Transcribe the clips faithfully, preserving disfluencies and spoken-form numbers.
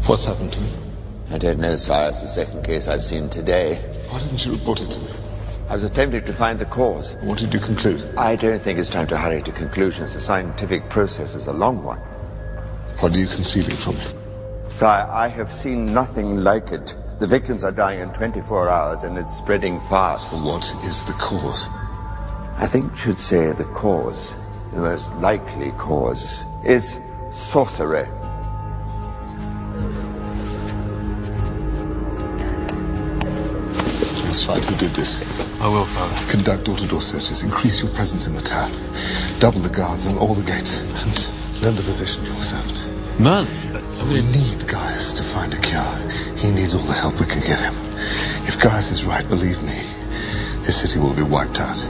What's happened to him? I don't know, sire. It's the second case I've seen today. Why didn't you report it to me? I was attempting to find the cause. What did you conclude? I don't think it's time to hurry to conclusions. The scientific process is a long one. What are you concealing from me? Sire, I have seen nothing like it. The victims are dying in twenty-four hours, and it's spreading fast. What is the cause? I think you should say the cause, the most likely cause, is sorcery. Fight who did this. I will, Father. Conduct door-to-door searches. Increase your presence in the town. Double the guards on all the gates. And lend the physician your servant. Merlin? We need Gaius to find a cure. He needs all the help we can give him. If Gaius is right, believe me, this city will be wiped out.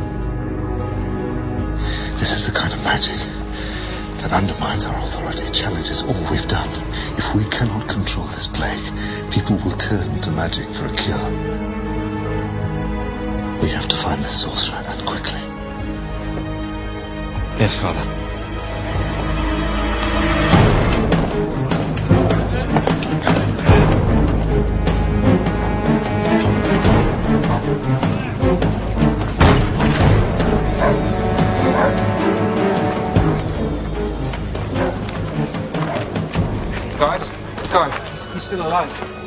This is the kind of magic that undermines our authority, challenges all we've done. If we cannot control this plague, people will turn to magic for a cure. We have to find this sorcerer, and quickly. Yes, Father. Guys, guys, he's, he's still alive.